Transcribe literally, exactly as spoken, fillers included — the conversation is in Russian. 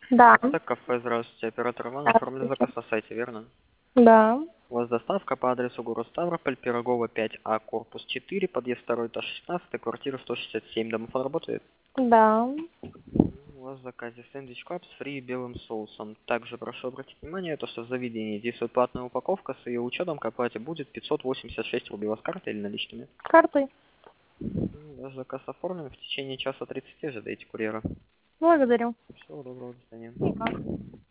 Да. Так, кафе, здравствуйте. Оператор Иван, оформлен Здравствуйте. заказ на сайте, верно? Да. У вас доставка по адресу город Ставрополь, Пирогова пять А, корпус четыре, подъезд второй, этаж шестнадцать, квартира сто шестьдесят семь. Домофон работает? Да. У вас в заказе сэндвич кап с фри и белым соусом. Также прошу обратить внимание, то, что в заведении действует платная упаковка, с ее учетом к оплате будет пятьсот восемьдесят шесть рублей. У вас карта или наличными? Картой. М, Ваш заказ оформлен, в течение часа тридцати ожидайте курьера. Благодарю. Всего доброго, до свидания. И вам.